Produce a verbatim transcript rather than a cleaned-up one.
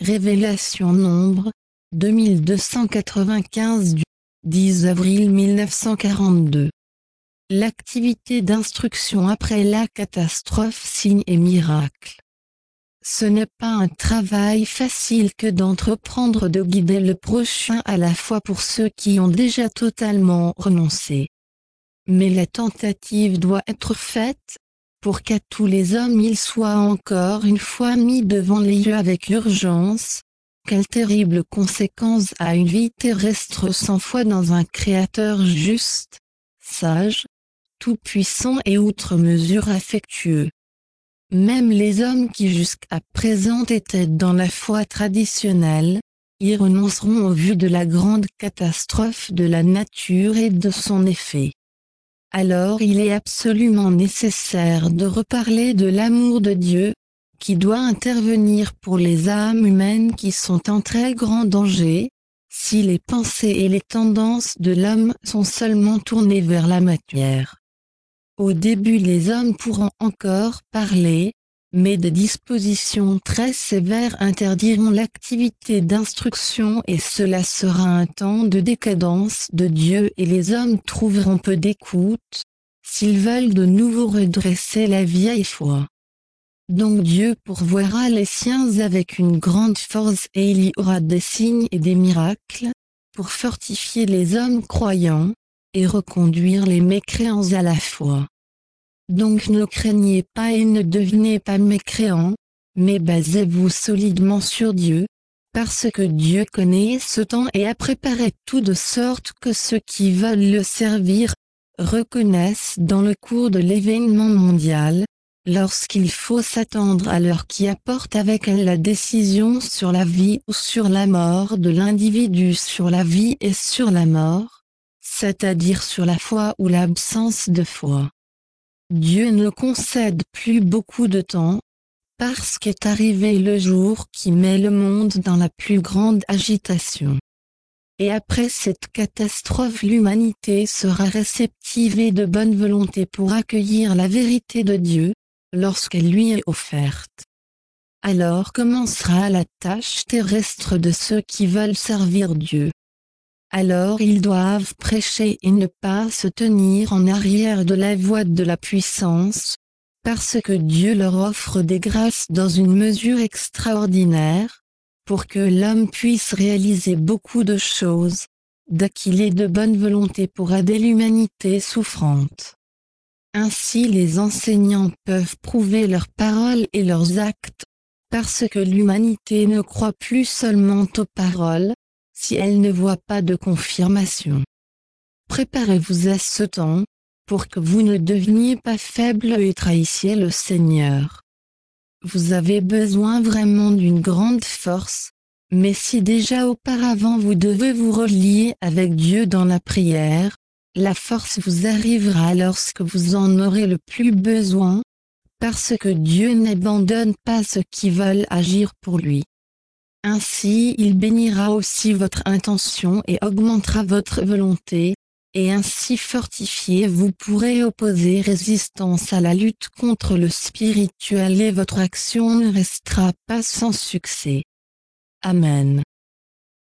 Révélation Nombre, deux mille deux cent quatre-vingt-quinze du dix avril mille neuf cent quarante-deux. L'activité d'instruction après la catastrophe signe et miracle. Ce n'est pas un travail facile que d'entreprendre de guider le prochain à la fois pour ceux qui ont déjà totalement renoncé. Mais la tentative doit être faite, pour qu'à tous les hommes ils soient encore une fois mis devant les yeux avec urgence. Quelle terrible conséquence a une vie terrestre sans foi dans un Créateur juste, sage, tout-puissant et outre mesure affectueux. Même les hommes qui jusqu'à présent étaient dans la foi traditionnelle, y renonceront au vu de la grande catastrophe de la nature et de son effet. Alors il est absolument nécessaire de reparler de l'amour de Dieu, qui doit intervenir pour les âmes humaines qui sont en très grand danger, si les pensées et les tendances de l'homme sont seulement tournées vers la matière. Au début les hommes pourront encore parler, mais des dispositions très sévères interdiront l'activité d'instruction et cela sera un temps de décadence de Dieu et les hommes trouveront peu d'écoute, s'ils veulent de nouveau redresser la vieille foi. Donc Dieu pourvoira les siens avec une grande force et il y aura des signes et des miracles, pour fortifier les hommes croyants, et reconduire les mécréants à la foi. Donc ne craignez pas et ne devenez pas mécréants, mais basez-vous solidement sur Dieu, parce que Dieu connaît ce temps et a préparé tout de sorte que ceux qui veulent le servir, reconnaissent dans le cours de l'événement mondial, lorsqu'il faut s'attendre à l'heure qui apporte avec elle la décision sur la vie ou sur la mort de l'individu, sur la vie et sur la mort, c'est-à-dire sur la foi ou l'absence de foi. Dieu ne concède plus beaucoup de temps, parce qu'est arrivé le jour qui met le monde dans la plus grande agitation. Et après cette catastrophe l'humanité sera réceptive et de bonne volonté pour accueillir la vérité de Dieu, lorsqu'elle lui est offerte. Alors commencera la tâche terrestre de ceux qui veulent servir Dieu. Alors ils doivent prêcher et ne pas se tenir en arrière de la voie de la puissance, parce que Dieu leur offre des grâces dans une mesure extraordinaire, pour que l'homme puisse réaliser beaucoup de choses, dès qu'il est de bonne volonté pour aider l'humanité souffrante. Ainsi les enseignants peuvent prouver leurs paroles et leurs actes, parce que l'humanité ne croit plus seulement aux paroles, si elle ne voit pas de confirmation. Préparez-vous à ce temps, pour que vous ne deveniez pas faibles et trahissiez le Seigneur. Vous avez besoin vraiment d'une grande force, mais si déjà auparavant vous devez vous relier avec Dieu dans la prière, la force vous arrivera lorsque vous en aurez le plus besoin, parce que Dieu n'abandonne pas ceux qui veulent agir pour lui. Ainsi il bénira aussi votre intention et augmentera votre volonté, et ainsi fortifié vous pourrez opposer résistance à la lutte contre le spirituel et votre action ne restera pas sans succès. Amen.